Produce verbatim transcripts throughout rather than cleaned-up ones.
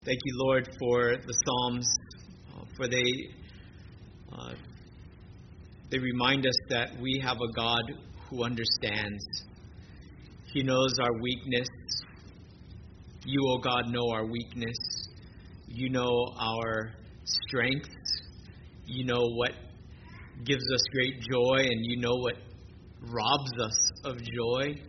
Thank you, Lord, for the Psalms, uh, for they uh, they remind us that we have a God who understands. He knows our weakness. You, O God, know our weakness. You know our strengths. You know what gives us great joy, and you know what robs us of joy.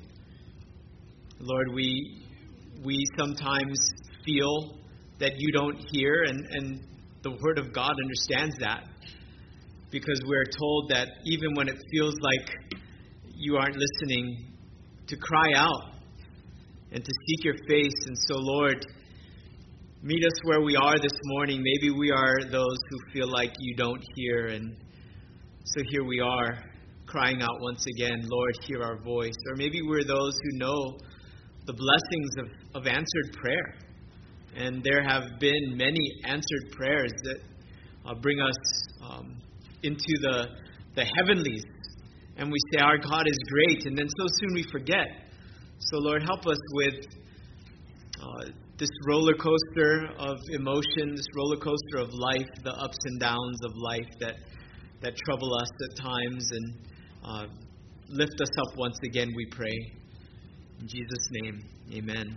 Lord, we we sometimes feel that you don't hear, and, and the Word of God understands that, because we're told that even when it feels like you aren't listening, to cry out and to seek your face. And so, Lord, meet us where we are this morning. Maybe we are those who feel like you don't hear, and so here we are crying out once again, Lord, hear our voice. Or maybe we're those who know the blessings of, of answered prayer. And there have been many answered prayers that uh, bring us um, into the the heavenlies. And we say, our God is great. And then so soon we forget. So, Lord, help us with uh, this roller coaster of emotion, this roller coaster of life, the ups and downs of life that, that trouble us at times. And uh, lift us up once again, we pray. In Jesus' name, amen.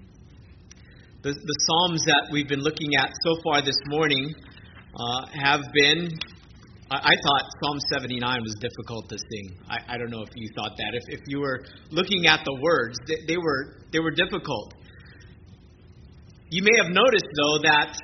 The, the Psalms that we've been looking at so far this morning uh, have been, I, I thought Psalm seventy-nine was difficult to sing. I, I don't know if you thought that. If, if you were looking at the words, they, they were they were difficult. You may have noticed, though, that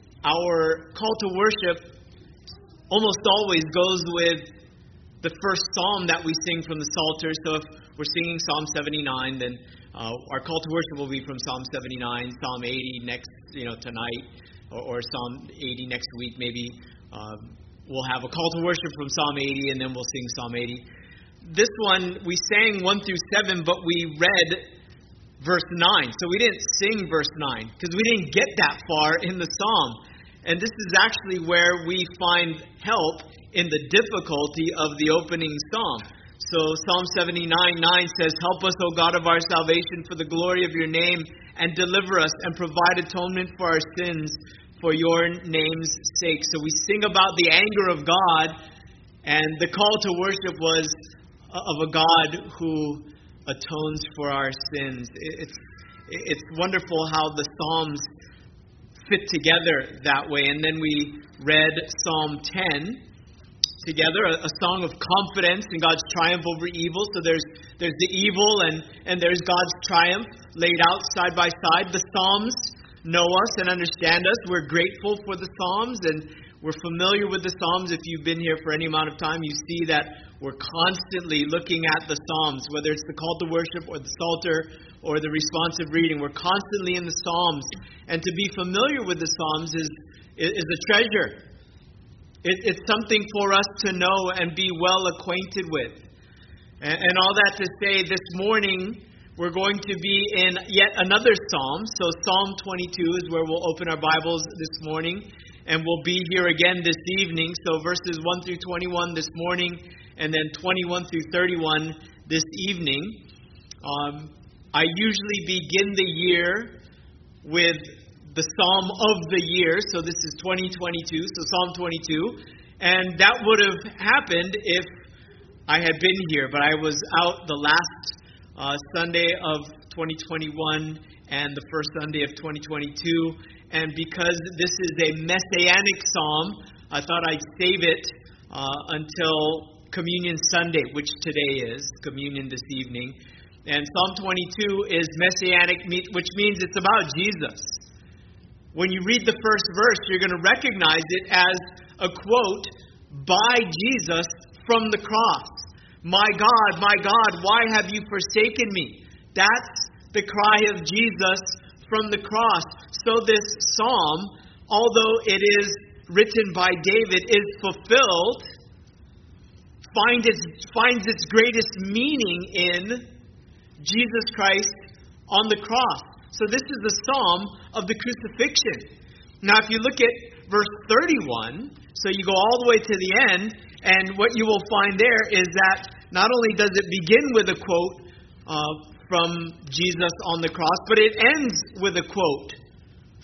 our call to worship almost always goes with the first psalm that we sing from the Psalter. So if we're singing Psalm seventy-nine, then Uh, our call to worship will be from Psalm seventy-nine, Psalm eighty next, you know, tonight, or, or Psalm eighty next week. Maybe um, we'll have a call to worship from Psalm eighty, and then we'll sing Psalm eighty. This one we sang one through seven, but we read verse nine. So we didn't sing verse nine because we didn't get that far in the psalm. And this is actually where we find help in the difficulty of the opening psalm. So Psalm seventy-nine nine says, help us, O God of our salvation, for the glory of your name, and deliver us and provide atonement for our sins for your name's sake. So we sing about the anger of God, and the call to worship was of a God who atones for our sins. It's, it's wonderful how the Psalms fit together that way. And then we read Psalm ten together, a, a song of confidence in God's triumph over evil. So there's there's the evil and, and there's God's triumph laid out side by side. The Psalms know us and understand us. We're grateful for the Psalms, and we're familiar with the Psalms. If you've been here for any amount of time, you see that we're constantly looking at the Psalms, whether it's the call to worship or the Psalter or the responsive reading. We're constantly in the Psalms. And to be familiar with the Psalms is, is a treasure. It, it's something for us to know and be well acquainted with. And, and all that to say, this morning we're going to be in yet another psalm. So Psalm twenty-two is where we'll open our Bibles this morning. And we'll be here again this evening. So verses one through twenty-one this morning, and then twenty-one through thirty-one this evening. Um, I usually begin the year with the Psalm of the year. So this is twenty twenty-two, so Psalm twenty-two. And that would have happened if I had been here, but I was out the last uh, Sunday of twenty twenty-one and the first Sunday of twenty twenty-two. And because this is a messianic psalm, I thought I'd save it uh, until Communion Sunday, which today is, Communion this evening. And Psalm twenty-two is messianic, which means it's about Jesus. When you read the first verse, you're going to recognize it as a quote by Jesus from the cross. My God, my God, why have you forsaken me? That's the cry of Jesus from the cross. So this psalm, although it is written by David, is fulfilled, find its, finds its greatest meaning in Jesus Christ on the cross. So this is the psalm of the crucifixion. Now, if you look at verse thirty-one, so you go all the way to the end, and what you will find there is that not only does it begin with a quote uh, from Jesus on the cross, but it ends with a quote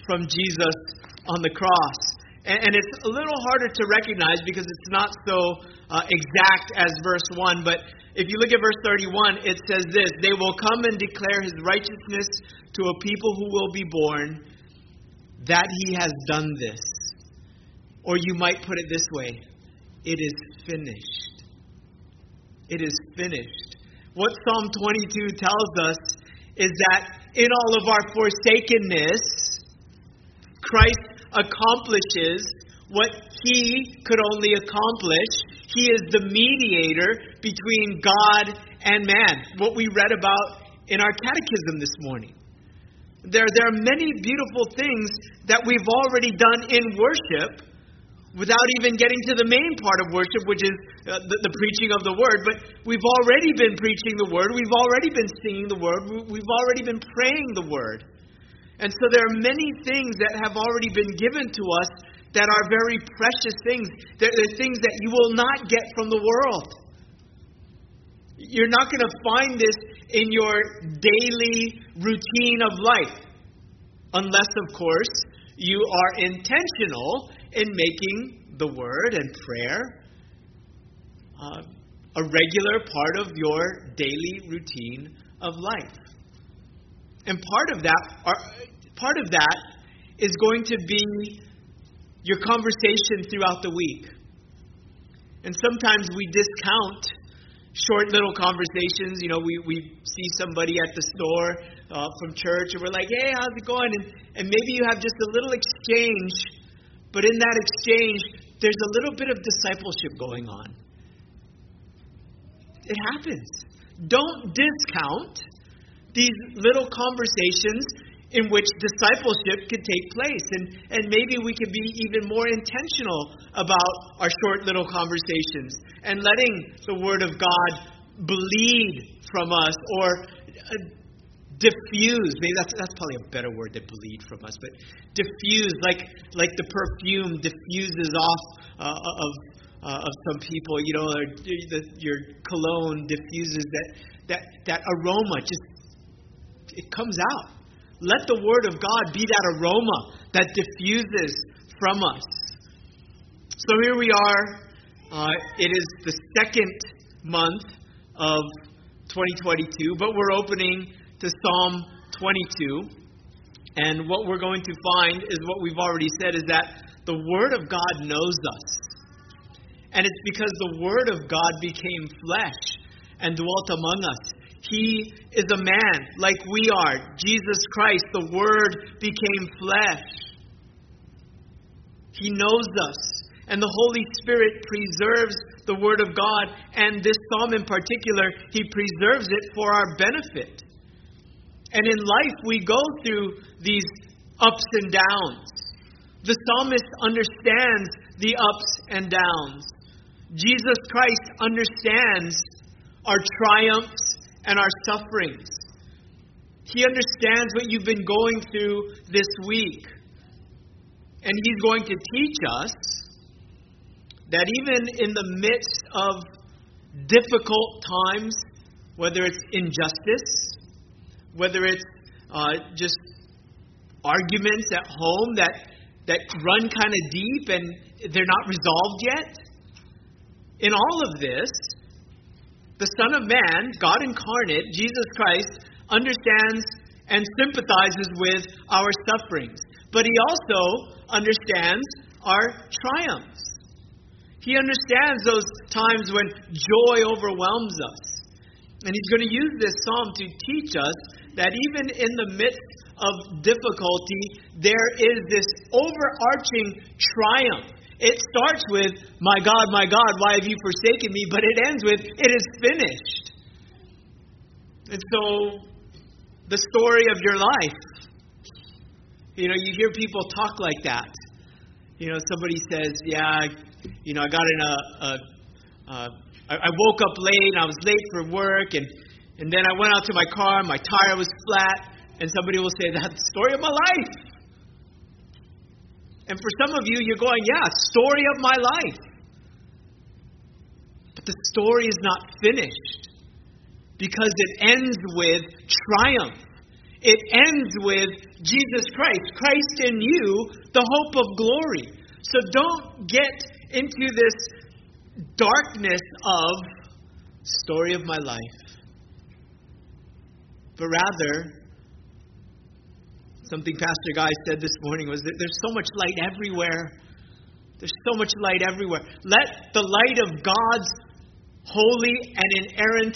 from Jesus on the cross. And, and it's a little harder to recognize because it's not so uh, exact as verse one. But if you look at verse thirty-one, it says this: "They will come and declare his righteousness to a people who will be born, that he has done this." Or you might put it this way: it is finished. It is finished. What Psalm twenty-two tells us is that in all of our forsakenness, Christ accomplishes what he could only accomplish. He is the mediator between God and man. What we read about in our catechism this morning. There, there are many beautiful things that we've already done in worship without even getting to the main part of worship, which is uh, the, the preaching of the Word. But we've already been preaching the Word. We've already been singing the Word. We've already been praying the Word. And so there are many things that have already been given to us that are very precious things. They're, they're things that you will not get from the world. You're not going to find this in your daily routine of life. Unless, of course, you are intentional in making the Word and prayer uh, a regular part of your daily routine of life. And part of that, are, part of that is going to be your conversation throughout the week. And sometimes we discount short little conversations. You know, we, we see somebody at the store uh, from church, and we're like, "Hey, how's it going?" And, and maybe you have just a little exchange, but in that exchange, there's a little bit of discipleship going on. It happens. Don't discount these little conversations in which discipleship could take place. And, and maybe we could be even more intentional about our short little conversations and letting the Word of God bleed from us, or uh, diffuse. Maybe that's that's probably a better word than bleed from us, but diffuse, like like the perfume diffuses off uh, of uh, of some people. You know, or the, your cologne diffuses that that that aroma. Just it comes out. Let the Word of God be that aroma that diffuses from us. So here we are. Uh, it is the second month of twenty twenty-two, but we're opening to Psalm twenty-two. And what we're going to find is what we've already said, is that the Word of God knows us. And it's because the Word of God became flesh and dwelt among us. He is a man like we are. Jesus Christ, the Word, became flesh. He knows us. And the Holy Spirit preserves the Word of God. And this psalm in particular, He preserves it for our benefit. And in life, we go through these ups and downs. The psalmist understands the ups and downs. Jesus Christ understands our triumphs and our sufferings. He understands what you've been going through this week. And He's going to teach us that even in the midst of difficult times, whether it's injustice, whether it's uh, just arguments at home that, that run kind of deep and they're not resolved yet, in all of this, the Son of Man, God incarnate, Jesus Christ, understands and sympathizes with our sufferings. But He also understands our triumphs. He understands those times when joy overwhelms us. And He's going to use this psalm to teach us that even in the midst of difficulty, there is this overarching triumph. It starts with, "My God, my God, why have you forsaken me?" But it ends with, "It is finished." And so, the story of your life. You know, you hear people talk like that. You know, somebody says, "Yeah, you know, I got in a, a, a I, I woke up late, and I was late for work, and, and then I went out to my car, and my tire was flat." And somebody will say, "That's the story of my life." And for some of you, you're going, "Yeah, story of my life." But the story is not finished, because it ends with triumph. It ends with Jesus Christ, Christ in you, the hope of glory. So don't get into this darkness of story of my life. But rather, something Pastor Guy said this morning was that there's so much light everywhere. There's so much light everywhere. Let the light of God's holy and inerrant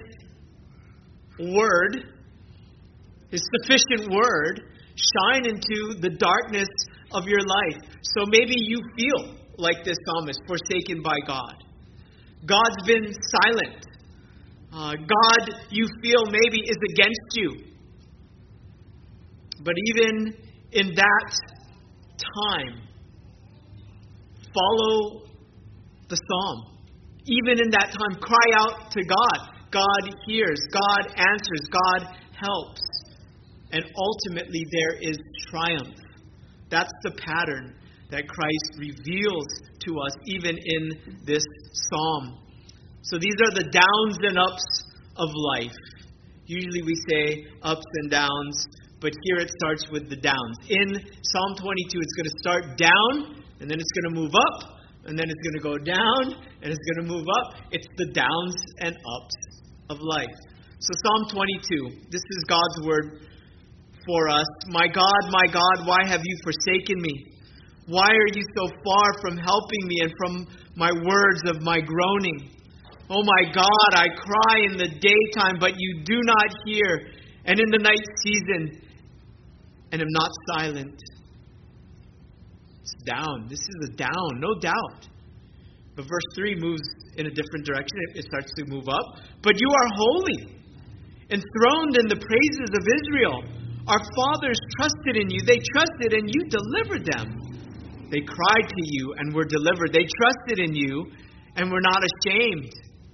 word, His sufficient word, shine into the darkness of your life. So maybe you feel like this psalmist, forsaken by God. God's been silent. Uh, God, you feel maybe, is against you. But even in that time, follow the psalm. Even in that time, cry out to God. God hears. God answers. God helps. And ultimately, there is triumph. That's the pattern that Christ reveals to us, even in this psalm. So these are the downs and ups of life. Usually we say ups and downs, but here it starts with the downs. In Psalm twenty-two, it's going to start down, and then it's going to move up, and then it's going to go down, and it's going to move up. It's the downs and ups of life. So Psalm twenty-two, this is God's word for us. My God, my God, why have you forsaken me? Why are you so far from helping me and from my words of my groaning? Oh my God, I cry in the daytime, but you do not hear, and in the night season, and am not silent. It's down. This is a down, no doubt. But verse three moves in a different direction. It starts to move up. But you are holy, enthroned in the praises of Israel. Our fathers trusted in you. They trusted and you delivered them. They cried to you and were delivered. They trusted in you and were not ashamed.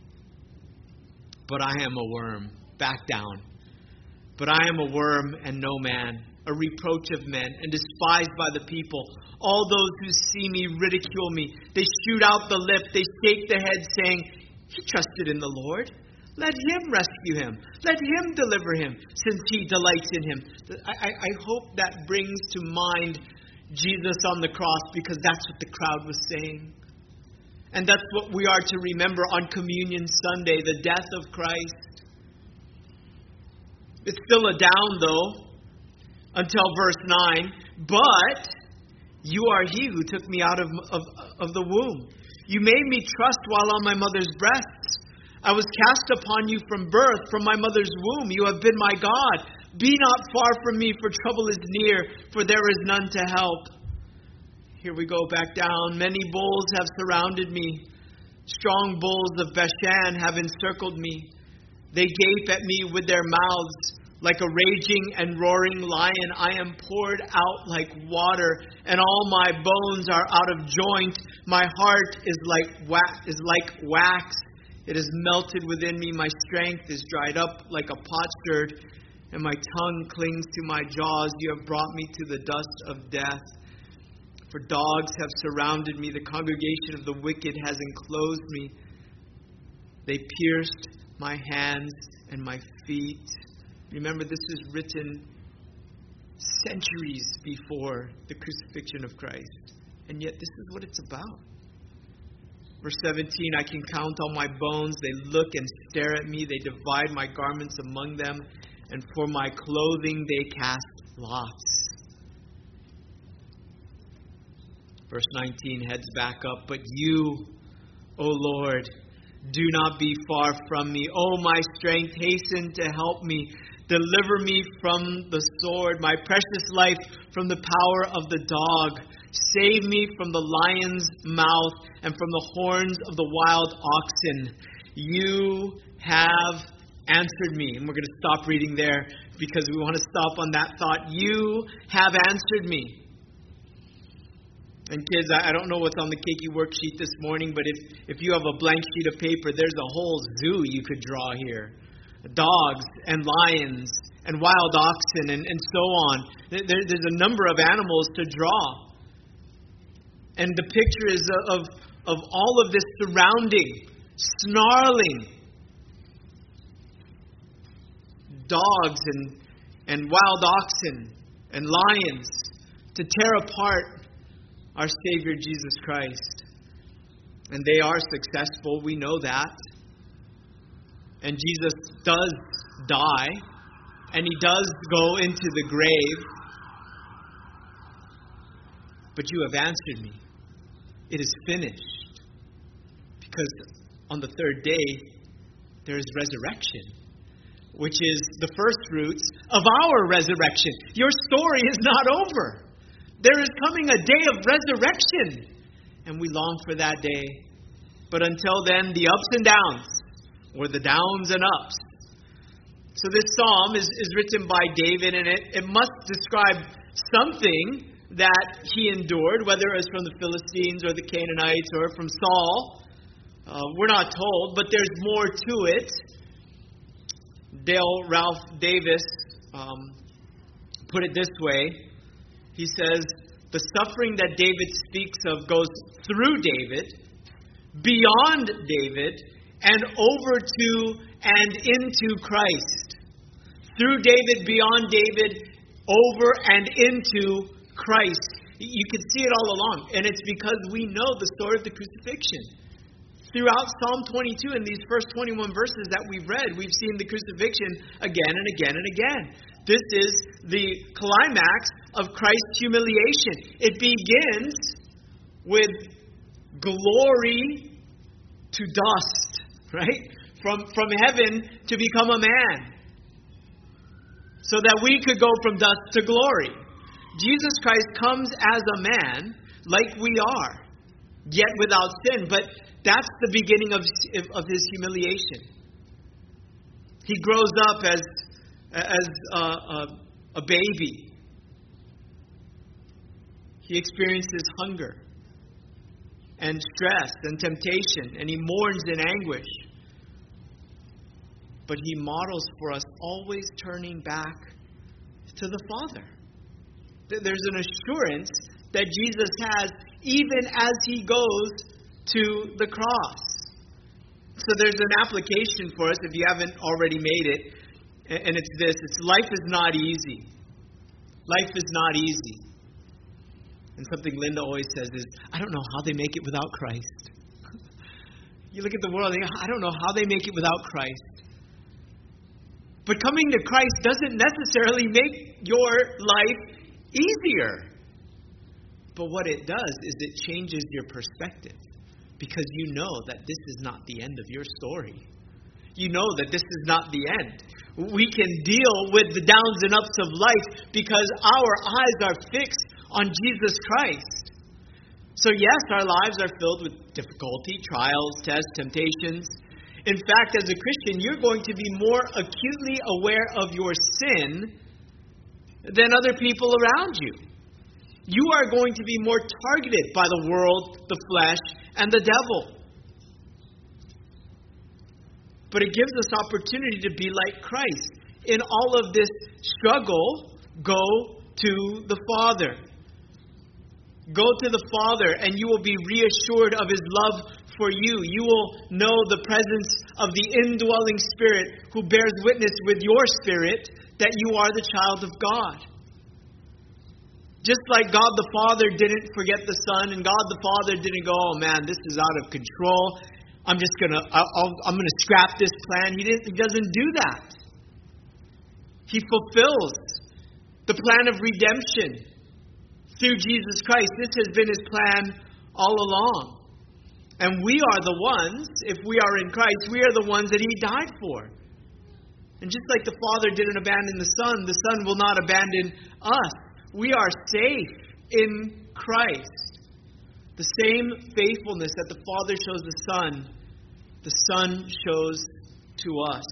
But I am a worm. Back down. But I am a worm and no man, a reproach of men, and despised by the people. All those who see me ridicule me. They shoot out the lip. They shake the head, saying, he trusted in the Lord. Let him rescue him. Let him deliver him, since he delights in him. I, I, I hope that brings to mind Jesus on the cross, because that's what the crowd was saying. And that's what we are to remember on Communion Sunday, the death of Christ. It's still a down, though, until verse nine. But you are he who took me out of, of, of the womb. You made me trust while on my mother's breasts. I was cast upon you from birth, from my mother's womb. You have been my God. Be not far from me, for trouble is near, for there is none to help. Here we go back down. Many bulls have surrounded me. Strong bulls of Bashan have encircled me. They gape at me with their mouths. Like a raging and roaring lion, I am poured out like water, and all my bones are out of joint. My heart is like wax, is like wax. It is melted within me. My strength is dried up like a potsherd, and my tongue clings to my jaws. You have brought me to the dust of death. For dogs have surrounded me. The congregation of the wicked has enclosed me. They pierced my hands and my feet. Remember, this is written centuries before the crucifixion of Christ. And yet this is what it's about. Verse seventeen, I can count all my bones. They look and stare at me. They divide my garments among them. And for my clothing they cast lots. Verse nineteen heads back up. But you, O Lord, do not be far from me. O my strength, hasten to help me. Deliver me from the sword, my precious life from the power of the dog. Save me from the lion's mouth and from the horns of the wild oxen. You have answered me. And we're going to stop reading there because we want to stop on that thought. You have answered me. And kids, I don't know what's on the Keiki worksheet this morning, but if, if you have a blank sheet of paper, there's a whole zoo you could draw here. Dogs and lions and wild oxen and, and so on. There, there's a number of animals to draw. And the picture is of, of all of this surrounding, snarling dogs and and wild oxen and lions to tear apart our Savior Jesus Christ. And they are successful. We know that. And Jesus does die. And he does go into the grave. But you have answered me. It is finished. Because on the third day, there is resurrection, which is the first fruits of our resurrection. Your story is not over. There is coming a day of resurrection. And we long for that day. But until then, the ups and downs, or the downs and ups. So this psalm is, is written by David, and it, it must describe something that he endured, whether it was from the Philistines or the Canaanites or from Saul. Uh, we're not told, but there's more to it. Dale Ralph Davis um, put it this way. He says, the suffering that David speaks of goes through David, beyond David, and over to and into Christ. Through David, beyond David, over and into Christ. You can see it all along. And it's because we know the story of the crucifixion. Throughout Psalm twenty-two, in these first twenty-one verses that we've read, we've seen the crucifixion again and again and again. This is the climax of Christ's humiliation. It begins with glory to dust, right? From, from heaven to become a man. So that we could go from dust to glory. Jesus Christ comes as a man, like we are, yet without sin. But that's the beginning of, of his humiliation. He grows up as, as a, a, a baby. He experiences hunger and stress and temptation, and he mourns in anguish. But he models for us always turning back to the Father. There's an assurance that Jesus has even as he goes to the cross. So there's an application for us if you haven't already made it. And it's this. It's life is not easy. Life is not easy. And something Linda always says is, I don't know how they make it without Christ. You look at the world and you go, I don't know how they make it without Christ. But coming to Christ doesn't necessarily make your life easier. But what it does is it changes your perspective. Because you know that this is not the end of your story. You know that this is not the end. We can deal with the downs and ups of life because our eyes are fixed on Jesus Christ. So yes, our lives are filled with difficulty, trials, tests, temptations. In fact, as a Christian, you're going to be more acutely aware of your sin than other people around you. You are going to be more targeted by the world, the flesh, and the devil. But it gives us opportunity to be like Christ. In all of this struggle, go to the Father. Go to the Father and you will be reassured of His love for you. You will know the presence of the indwelling Spirit who bears witness with your spirit that you are the child of God. Just like God the Father didn't forget the Son, and God the Father didn't go, oh man, this is out of control. I'm just gonna, I'll, I'm gonna scrap this plan. He didn't. He doesn't do that. He fulfills the plan of redemption through Jesus Christ. This has been His plan all along, and we are the ones. If we are in Christ, we are the ones that He died for. And just like the Father didn't abandon the Son, the Son will not abandon us. We are safe in Christ. The same faithfulness that the Father shows the Son, the Son shows to us.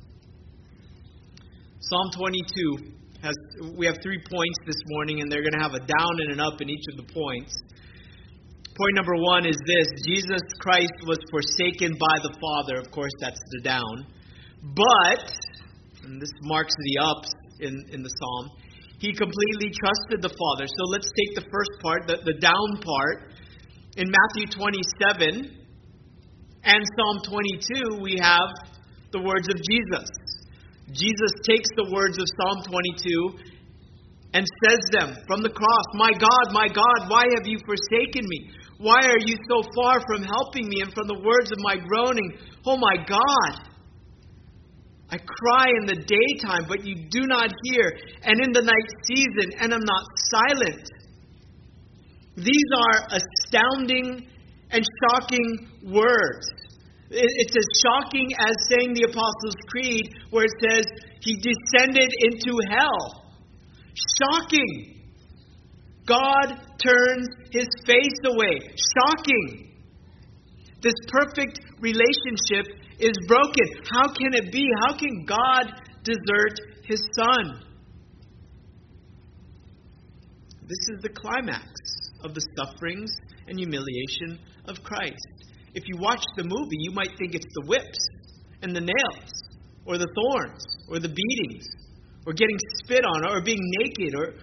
Psalm twenty-two has, we have three points this morning, and they're going to have a down and an up in each of the points. Point number one is this: Jesus Christ was forsaken by the Father. Of course, that's the down. But, and this marks the ups in, in the Psalm, He completely trusted the Father. So let's take the first part, the, the down part. In Matthew twenty-seven and Psalm twenty-two, we have the words of Jesus. Jesus takes the words of Psalm twenty-two and says them from the cross. My God, my God, why have you forsaken me? Why are you so far from helping me and from the words of my groaning? Oh my God, I cry in the daytime, but you do not hear, and in the night season, and am not silent. These are astounding and shocking words. It's as shocking as saying the Apostles' Creed, where it says, He descended into hell. Shocking. God turns His face away. Shocking. This perfect relationship is broken. How can it be? How can God desert His Son? This is the climax of the sufferings and humiliation of Christ. If you watch the movie, you might think it's the whips and the nails, or the thorns, or the beatings, or getting spit on, or being naked, or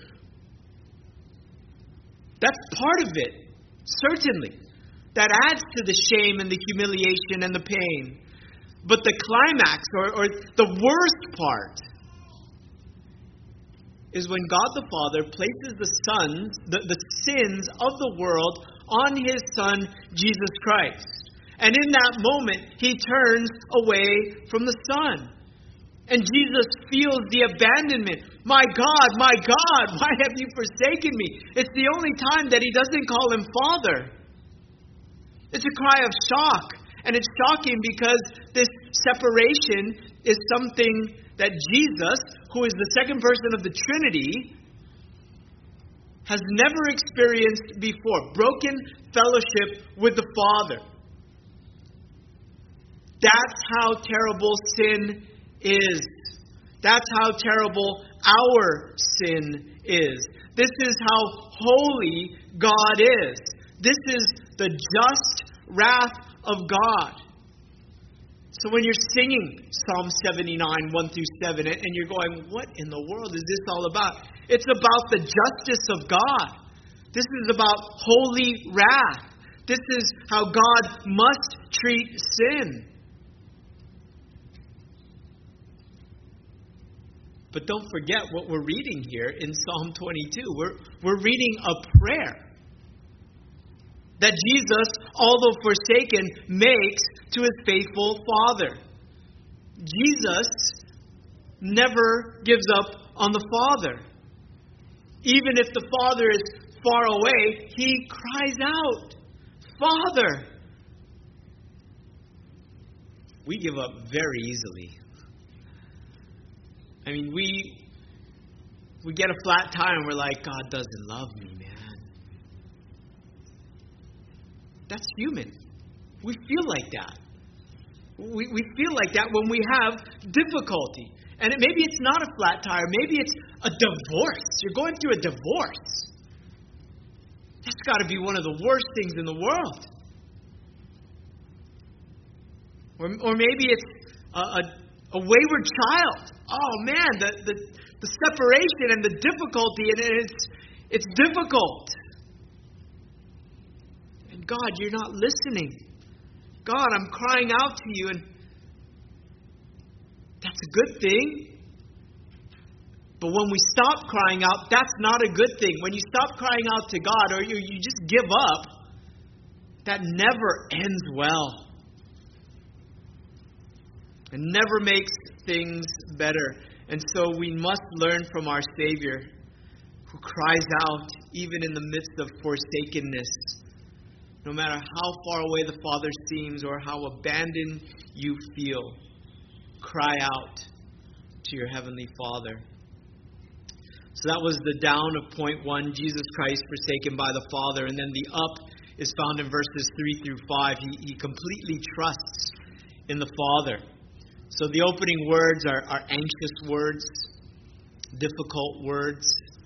that's part of it, certainly. That adds to the shame and the humiliation and the pain. But the climax, or, or the worst part, is when God the Father places the sons, the, the sins of the world on His Son, Jesus Christ. And in that moment, He turns away from the Son. And Jesus feels the abandonment. My God, my God, why have you forsaken me? It's the only time that He doesn't call Him Father. It's a cry of shock. And it's shocking because this separation is something that Jesus, who is the second person of the Trinity, has never experienced before. Broken fellowship with the Father. That's how terrible sin is. That's how terrible our sin is. This is how holy God is. This is the just wrath of God. So when you're singing Psalm seventy-nine, one through seven, and you're going, what in the world is this all about? It's about the justice of God. This is about holy wrath. This is how God must treat sin. But don't forget what we're reading here in Psalm twenty-two. We're, we're reading a prayer that Jesus, although forsaken, makes to His faithful Father. Jesus never gives up on the Father. Even if the Father is far away, He cries out, Father! We give up very easily. I mean, we we get a flat tire and we're like, God doesn't love me, man. That's human. We feel like that. We we feel like that when we have difficulty. And it, maybe it's not a flat tire. Maybe it's a divorce. You're going through a divorce. That's got to be one of the worst things in the world. Or, or maybe it's a, a, a wayward child. Oh man, the, the, the separation and the difficulty, and it's, it's difficult. And God, you're not listening. God, I'm crying out to you, and that's a good thing. But when we stop crying out, that's not a good thing. When you stop crying out to God, or you, you just give up, that never ends well. It never makes things better. And so we must learn from our Savior, who cries out even in the midst of forsakenness. No matter how far away the Father seems or how abandoned you feel, cry out to your Heavenly Father. So that was the down of point one, Jesus Christ forsaken by the Father. And then the up is found in verses three through five. He, he completely trusts in the Father. So the opening words are, are anxious words, difficult words.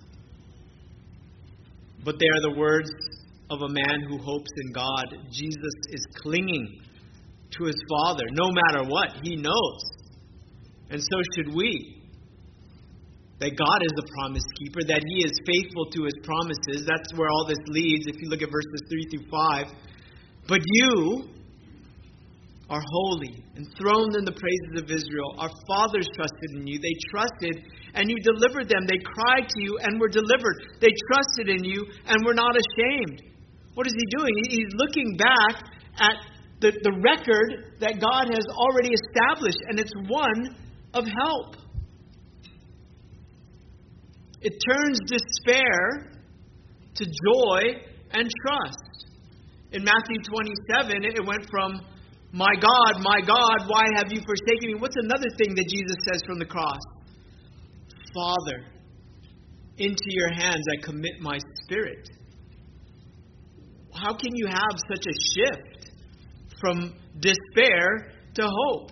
But they are the words of a man who hopes in God. Jesus is clinging to His Father, no matter what. He knows. And so should we. That God is a promise keeper, that He is faithful to His promises. That's where all this leads, if you look at verses three through five. But you, are holy, enthroned in the praises of Israel. Our fathers trusted in you. They trusted, and you delivered them. They cried to you and were delivered. They trusted in you and were not ashamed. What is he doing? He's looking back at the, the record that God has already established, and it's one of help. It turns despair to joy and trust. In Matthew twenty-seven, it went from, "My God, my God, why have you forsaken me?" What's another thing that Jesus says from the cross? "Father, into your hands I commit my spirit." How can you have such a shift from despair to hope?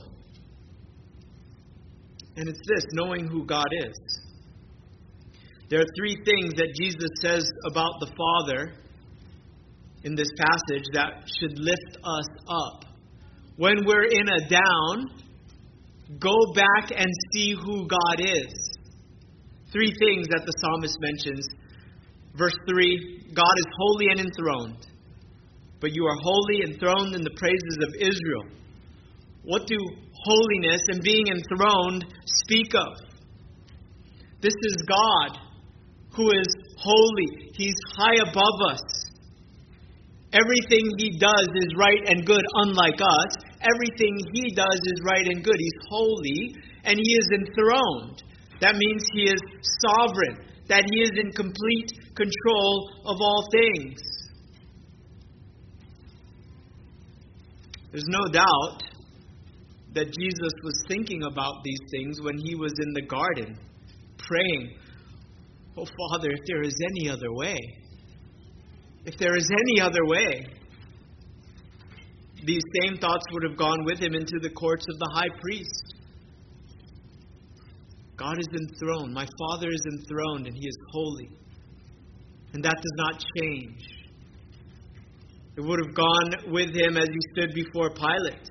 And it's this, knowing who God is. There are three things that Jesus says about the Father in this passage that should lift us up. When we're in a down, go back and see who God is. Three things that the psalmist mentions. Verse three, God is holy and enthroned, but you are holy, enthroned in the praises of Israel. What do holiness and being enthroned speak of? This is God who is holy. He's high above us. Everything He does is right and good, unlike us. Everything He does is right and good. He's holy, and He is enthroned. That means He is sovereign, that He is in complete control of all things. There's no doubt that Jesus was thinking about these things when He was in the garden, praying, "Oh, Father, if there is any other way, if there is any other way." These same thoughts would have gone with Him into the courts of the high priest. God is enthroned. My Father is enthroned, and He is holy. And that does not change. It would have gone with Him as He stood before Pilate.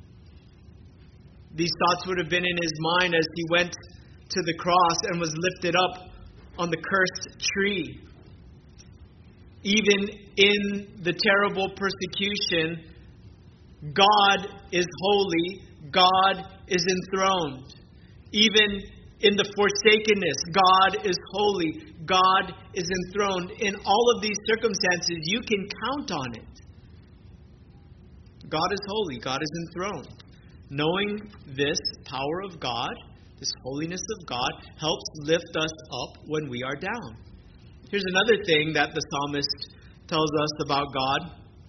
These thoughts would have been in His mind as He went to the cross and was lifted up on the cursed tree. Even in the terrible persecution, God is holy. God is enthroned. Even in the forsakenness, God is holy. God is enthroned. In all of these circumstances, you can count on it. God is holy. God is enthroned. Knowing this power of God, this holiness of God, helps lift us up when we are down. Here's another thing that the psalmist tells us about God.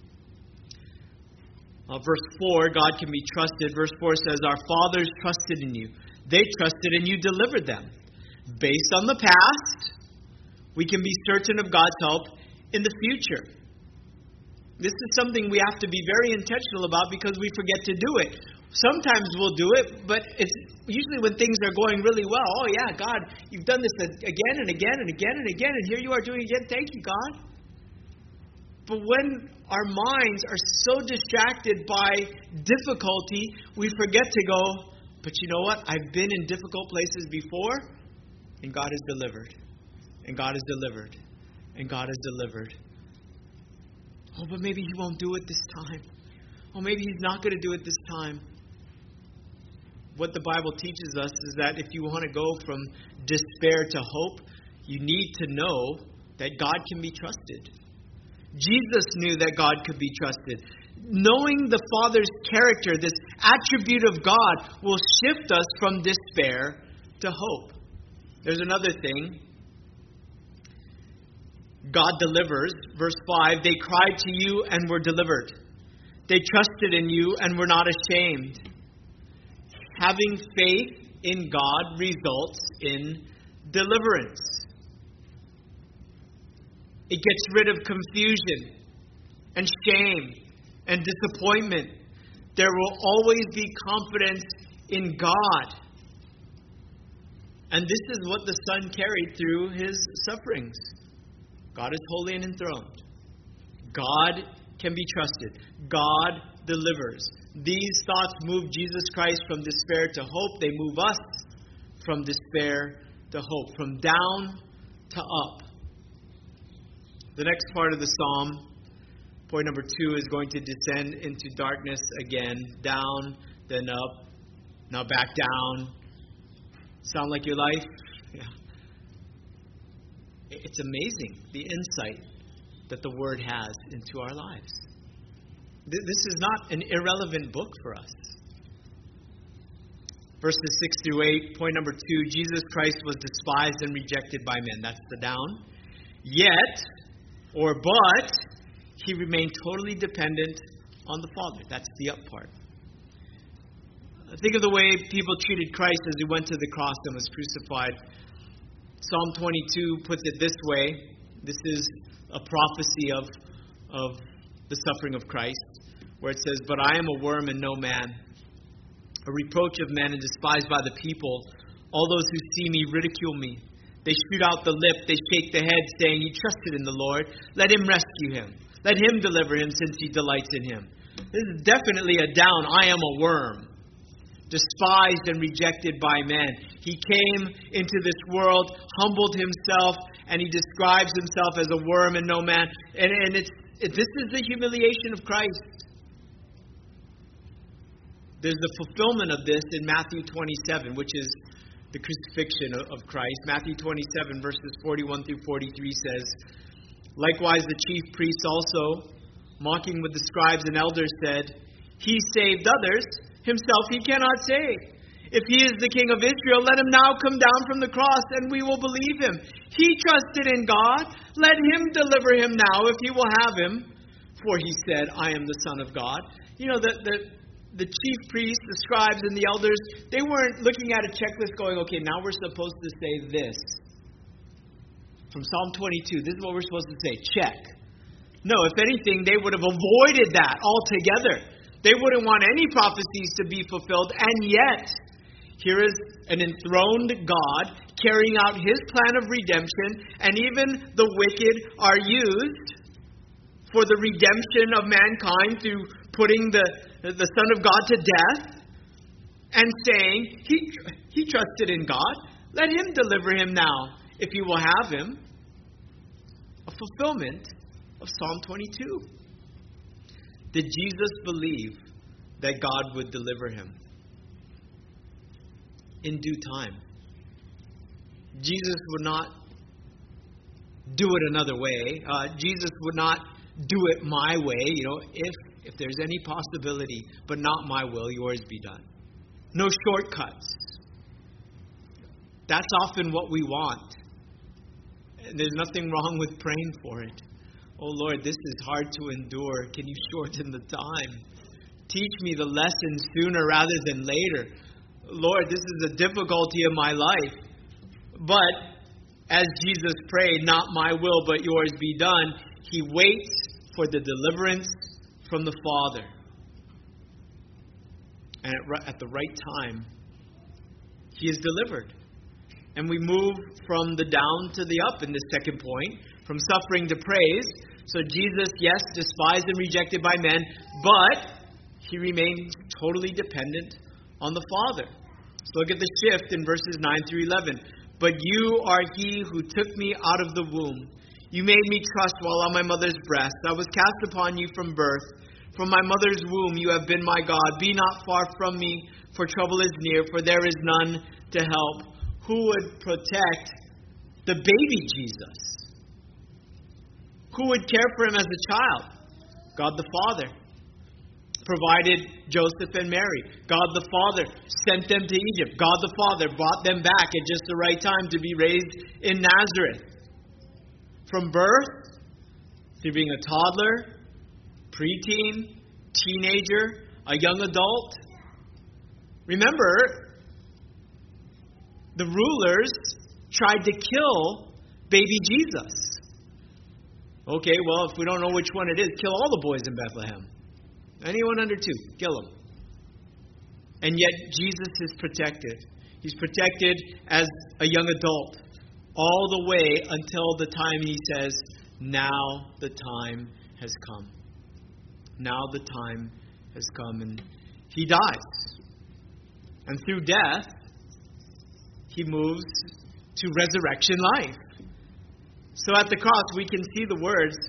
Uh, verse four, God can be trusted. Verse four says, "Our fathers trusted in you. They trusted and you delivered them." Based on the past, we can be certain of God's help in the future. This is something we have to be very intentional about because we forget to do it. Sometimes we'll do it, but it's usually when things are going really well. "Oh yeah, God, you've done this again and again and again and again, and here you are doing it again. Thank you, God." But when our minds are so distracted by difficulty, we forget to go, "But you know what? I've been in difficult places before, and God has delivered. And God has delivered. And God has delivered. Oh, but maybe He won't do it this time. Oh, maybe He's not going to do it this time." What the Bible teaches us is that if you want to go from despair to hope, you need to know that God can be trusted. Jesus knew that God could be trusted. Knowing the Father's character, this attribute of God, will shift us from despair to hope. There's another thing. God delivers. Verse five, "They cried to you and were delivered. They trusted in you and were not ashamed." Having faith in God results in deliverance. It gets rid of confusion and shame and disappointment. There will always be confidence in God. And this is what the Son carried through His sufferings. God is holy and enthroned. God can be trusted. God delivers. These thoughts move Jesus Christ from despair to hope. They move us from despair to hope, from down to up. The next part of the psalm Point number two is going to descend into darkness again. Down, then up, now back down. Sound like your life? Yeah. It's amazing, the insight that the Word has into our lives. This is not an irrelevant book for us. Verses six through eight, point number two, Jesus Christ was despised and rejected by men. That's the down. Yet, or but, He remained totally dependent on the Father. That's the up part. Think of the way people treated Christ as He went to the cross and was crucified. Psalm twenty-two puts it this way. This is a prophecy of, of the suffering of Christ, where it says, "But I am a worm and no man, a reproach of men and despised by the people. All those who see me ridicule me. They shoot out the lip, they shake the head, saying, 'You trusted in the Lord. Let Him rescue him. Let Him deliver him, since He delights in him.'" This is definitely a down. I am a worm, despised and rejected by men. He came into this world, humbled Himself, and He describes Himself as a worm and no man. And, and it's it, this is the humiliation of Christ. There's the fulfillment of this in Matthew twenty-seven, which is the crucifixion of, of Christ. Matthew twenty-seven, verses forty-one through forty-three says, "Likewise the chief priests also, mocking with the scribes and elders, said, 'He saved others, Himself He cannot save. If He is the King of Israel, let Him now come down from the cross, and we will believe Him. He trusted in God. Let Him deliver him now, if He will have him. For He said, I am the Son of God.'" You know, the, the, the chief priests, the scribes, and the elders, they weren't looking at a checklist going, okay, now we're supposed to say this. From Psalm twenty-two, this is what we're supposed to say. Check. No, if anything, they would have avoided that altogether. They wouldn't want any prophecies to be fulfilled. And yet, here is an enthroned God carrying out His plan of redemption, and even the wicked are used for the redemption of mankind through putting the, the Son of God to death and saying, he, he trusted in God. Let Him deliver him now, if He will have him. A fulfillment of Psalm twenty-two. Did Jesus believe that God would deliver him? In due time. Jesus would not do it another way. Uh, Jesus would not do it my way. You know, if if there's any possibility, but not my will, yours be done. No shortcuts. That's often what we want. And there's nothing wrong with praying for it. Oh Lord, this is hard to endure. Can You shorten the time? Teach me the lesson sooner rather than later. Lord, this is a difficulty of my life. But as Jesus prayed, not my will, but yours be done, He waits for the deliverance from the Father. And at, at the right time, He is delivered. And we move from the down to the up in this second point, from suffering to praise. So Jesus, yes, despised and rejected by men, but He remained totally dependent on the Father. So look at the shift in verses nine through eleven. "But You are He who took me out of the womb. You made me trust while on my mother's breast. I was cast upon You from birth. From my mother's womb You have been my God. Be not far from me, for trouble is near, for there is none to help." Who would protect the baby Jesus? Who would care for Him as a child? God the Father provided Joseph and Mary. God the Father sent them to Egypt. God the Father brought them back at just the right time to be raised in Nazareth. From birth, through being a toddler, preteen, teenager, a young adult. Remember, the rulers tried to kill baby Jesus. Okay, well, if we don't know which one it is, kill all the boys in Bethlehem. Anyone under two, kill them. And yet Jesus is protected. He's protected as a young adult all the way until the time He says, now the time has come. Now the time has come. And He dies. And through death, He moves to resurrection life. So at the cross, we can see the words,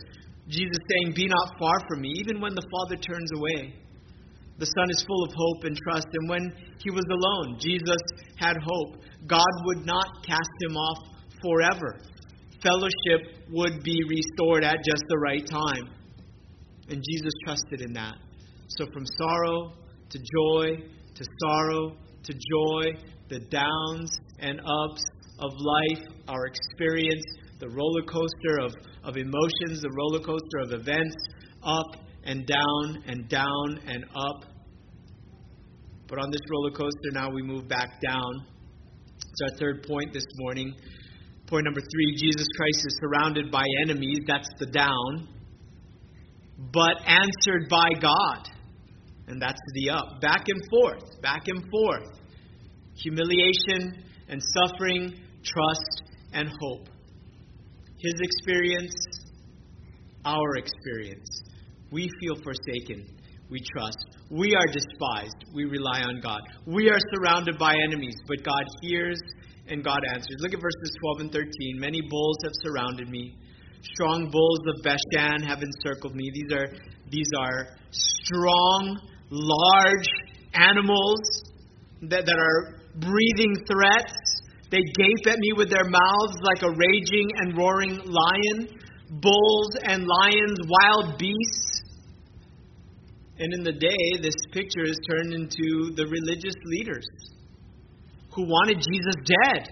Jesus saying, "Be not far from me," even when the Father turns away. The Son is full of hope and trust. And when he was alone, Jesus had hope. God would not cast him off forever. Fellowship would be restored at just the right time. And Jesus trusted in that. So from sorrow to joy, to sorrow to joy, the downs and ups of life, our experience, the roller coaster of, of emotions, the roller coaster of events, up and down and down and up. But on this roller coaster, now we move back down. It's our third point this morning. Point number three, Jesus Christ is surrounded by enemies. That's the down. But answered by God. And that's the up. Back and forth. Back and forth. Humiliation and suffering, trust and hope. His experience, our experience. We feel forsaken. We trust. We are despised. We rely on God. We are surrounded by enemies, but God hears and God answers. Look at verses twelve and thirteen. Many bulls have surrounded me. Strong bulls of Bashan have encircled me. These are these are strong, large animals that, that are breathing threats. They gape at me with their mouths like a raging and roaring lion. Bulls and lions, wild beasts. And in the day, this picture is turned into the religious leaders who wanted Jesus dead.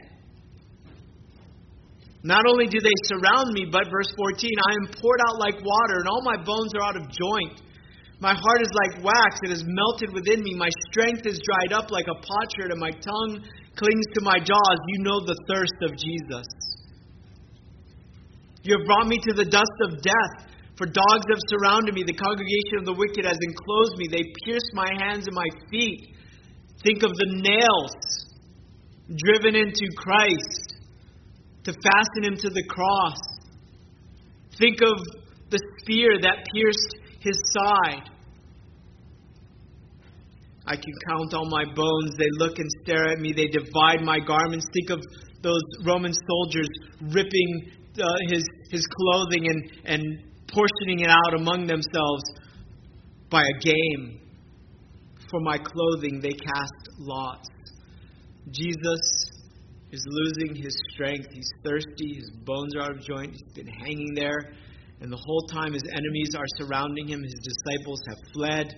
Not only do they surround me, but verse fourteen, I am poured out like water, and all my bones are out of joint. My heart is like wax, it is melted within me. My strength is dried up like a potsherd, and my tongue clings to my jaws. You know the thirst of Jesus. You have brought me to the dust of death. For dogs have surrounded me. The congregation of the wicked has enclosed me. They pierced my hands and my feet. Think of the nails driven into Christ to fasten him to the cross. Think of the spear that pierced his side. I can count all my bones. They look and stare at me. They divide my garments. Think of those Roman soldiers ripping uh, his, his clothing and, and portioning it out among themselves by a game. For my clothing they cast lots. Jesus is losing his strength. He's thirsty. His bones are out of joint. He's been hanging there. And the whole time his enemies are surrounding him. His disciples have fled.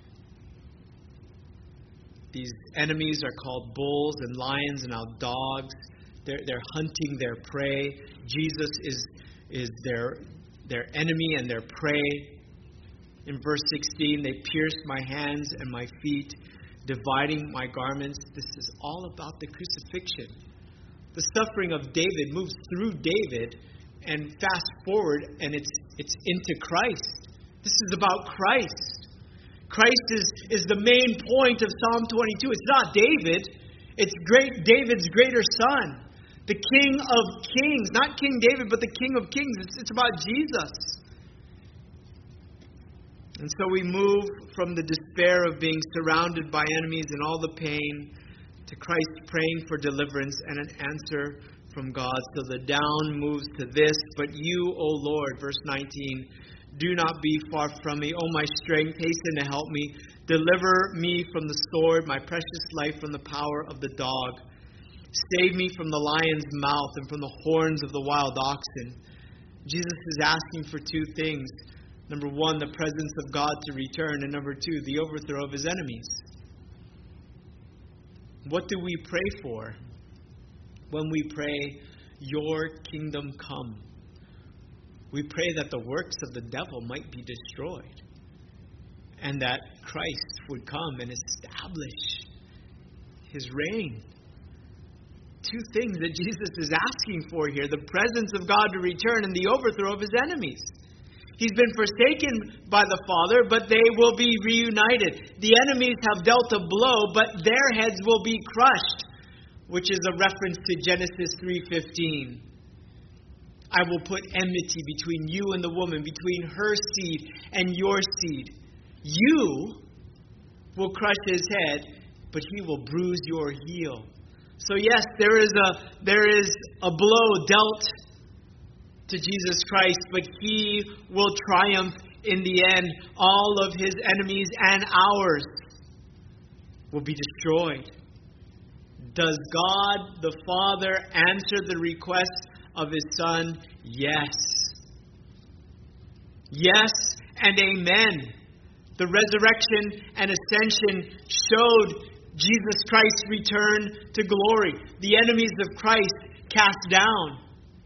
These enemies are called bulls and lions and now dogs. They're, they're hunting their prey. Jesus is, is their their enemy and their prey. In verse sixteen, they pierced my hands and my feet, dividing my garments. This is all about the crucifixion. The suffering of David moves through David and fast forward, and it's it's into Christ. This is about Christ. Christ is, is the main point of Psalm twenty-two. It's not David. It's great David's greater son. The King of Kings, not King David, but the King of Kings. It's, it's about Jesus. And so we move from the despair of being surrounded by enemies and all the pain to Christ praying for deliverance and an answer from God. So the down moves to this. But you, O Lord, verse nineteen, do not be far from me. O my strength, hasten to help me. Deliver me from the sword, my precious life from the power of the dog. Save me from the lion's mouth and from the horns of the wild oxen. Jesus is asking for two things. Number one, the presence of God to return. And number two, the overthrow of his enemies. What do we pray for when we pray, your kingdom come? We pray that the works of the devil might be destroyed and that Christ would come and establish his reign. Two things that Jesus is asking for here. The presence of God to return and the overthrow of his enemies. He's been forsaken by the Father, but they will be reunited. The enemies have dealt a blow, but their heads will be crushed, which is a reference to Genesis three fifteen. I will put enmity between you and the woman, between her seed and your seed. You will crush his head, but he will bruise your heel. So yes, there is a there is a blow dealt to Jesus Christ, but He will triumph in the end. All of His enemies and ours will be destroyed. Does God the Father answer the request of His Son? Yes. Yes and amen. The resurrection and ascension showed Jesus Christ's return to glory. The enemies of Christ cast down.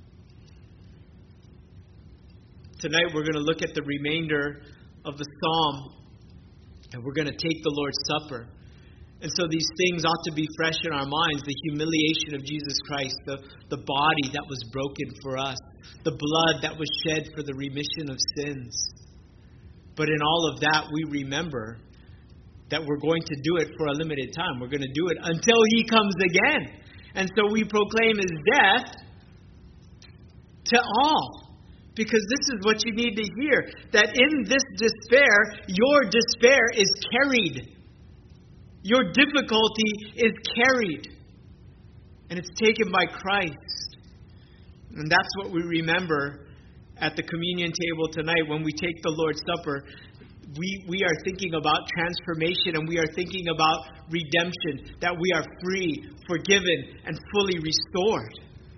Tonight we're going to look at the remainder of the psalm, and we're going to take the Lord's Supper. And so these things ought to be fresh in our minds. The humiliation of Jesus Christ, the, the body that was broken for us, the blood that was shed for the remission of sins. But in all of that, we remember that we're going to do it for a limited time. We're going to do it until He comes again. And so we proclaim His death to all. Because this is what you need to hear. That in this despair, your despair is carried. Your difficulty is carried. And it's taken by Christ. And that's what we remember at the communion table tonight when we take the Lord's Supper. We, we are thinking about transformation, and we are thinking about redemption. That we are free, forgiven, and fully restored.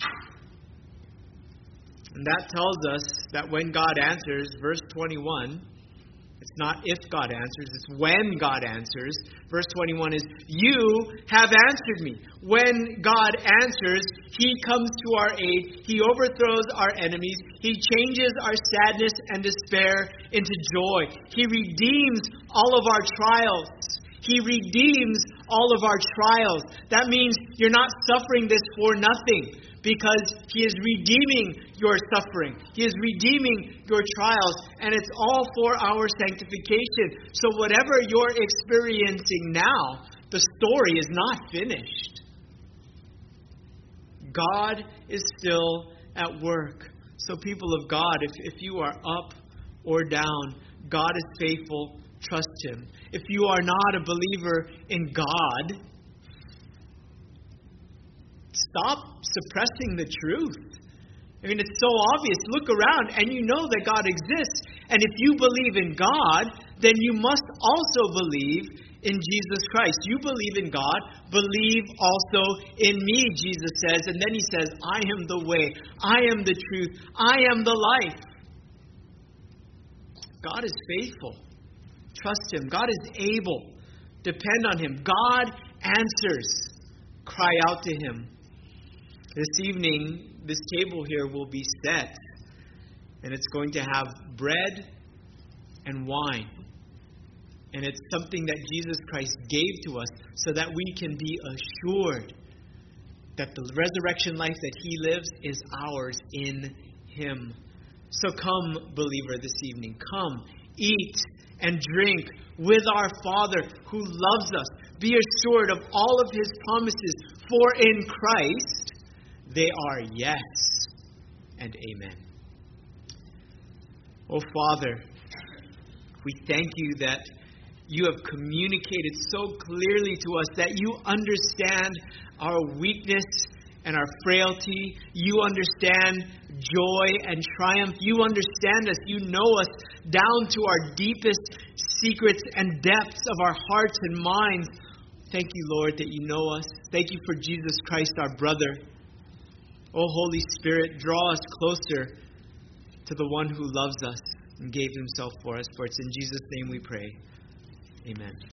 And that tells us that when God answers, verse twenty-one, it's not if God answers, it's when God answers. Verse twenty-one is, you have answered me. When God answers, He comes to our aid. He overthrows our enemies. He changes our sadness and despair into joy. He redeems all of our trials. He redeems all of our trials. That means you're not suffering this for nothing, because He is redeeming your suffering. He is redeeming your trials. And it's all for our sanctification. So whatever you're experiencing now, the story is not finished. God is still at work. So people of God, if, if you are up or down, God is faithful. Trust Him. If you are not a believer in God, stop suppressing the truth. I mean, it's so obvious. Look around and you know that God exists. And if you believe in God, then you must also believe in Jesus Christ. You believe in God, believe also in me, Jesus says. And then He says, I am the way, I am the truth, I am the life. God is faithful. Trust Him. God is able. Depend on Him. God answers. Cry out to Him. This evening, this table here will be set, and it's going to have bread and wine. And it's something that Jesus Christ gave to us so that we can be assured that the resurrection life that He lives is ours in Him. So come, believer, this evening. Come, eat and drink with our Father who loves us. Be assured of all of His promises, for in Christ they are yes and amen. Oh, Father, we thank You that You have communicated so clearly to us that You understand our weakness and our frailty. You understand joy and triumph. You understand us. You know us down to our deepest secrets and depths of our hearts and minds. Thank You, Lord, that You know us. Thank You for Jesus Christ, our brother. Oh, Holy Spirit, draw us closer to the one who loves us and gave Himself for us. For it's in Jesus' name we pray. Amen.